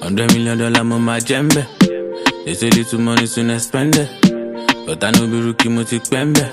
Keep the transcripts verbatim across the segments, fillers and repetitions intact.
Hundred million dollar on my jembe. They say little money soon I spend it. But I know be rookie multi pembe.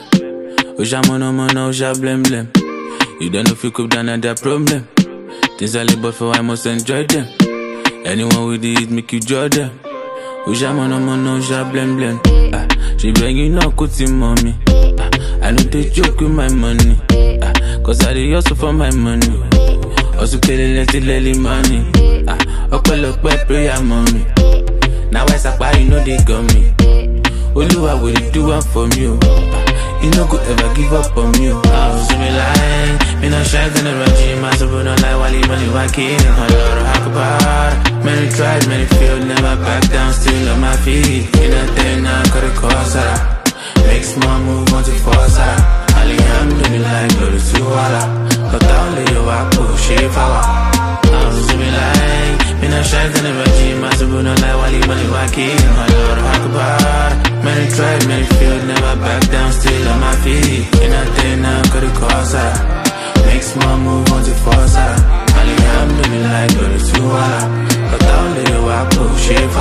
Oja mono mono, oja blem blem. You don't know if you could down at that problem. Things I live but for I must enjoy them. Anyone with it make you judge them. Oja mono mono, oja blem blem. Ah, she begging no kuti mommy. Ah, I know they joke with my money. Ah, cause I dey hustle for my money. Also kill it, let it lely money. Ah, okolo pe prayer mommy. Now I sapa, you know they got me. Oluwa will do one for me. You no go ever give up on me. I was me lying, me no shine in the regime. I suppose no lie while money walking. My Lord, how about many tried, many failed, never back down, still on my feet. In a day now, got a cause. Make small move, want to force. Alhamdulillah, glory to Allah. But only you are push it forward. I was me lying, me no shine in the regime. I suppose no lie while money walking. My Lord, how about many tried, many failed, never back down, still on my feet. In a day now, got a cause. Make small move, want to force. Alhamdulillah, glory to Allah. But only you are push it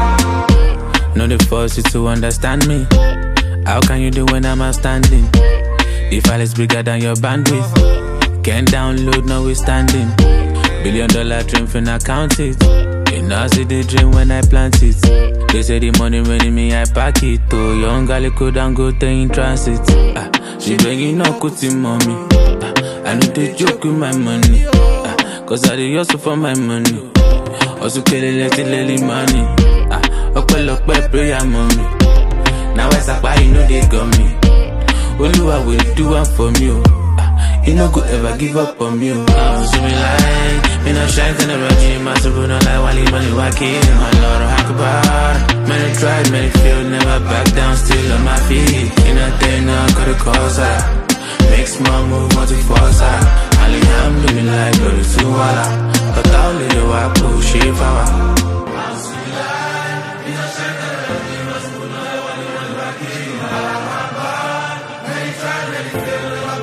forward. No, they force you to understand me. How can you do when I'm outstanding? The file is bigger than your bandwidth. Can't download, notwithstanding. Billion dollar dream, finna count it. You know, see the dream when I plant it. They say the money ready me, I pack it. Oh, young girl could go in transit. Ah, she begging no kuti mommy. Ah, I know they joke with my money. Ah, cause I dey hustle for my money. Also kill it, let it lely money. Ah, okolo pe prayer mommy. Now I sapa, you know they got me. Oluwa will do one for me. Ah, you no go ever give up on me. I was me lying, me no shine in the regime. I suppose no lie while money walking. My Lord, how about many tried, many failed, never back down, still on my feet. In a day now, got a cause. Make small move, want to force. Alhamdulillah, glory to Allah. But only you are push it forward.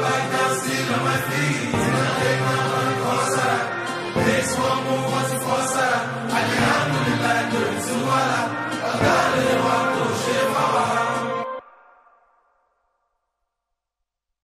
Next one more, what's the first?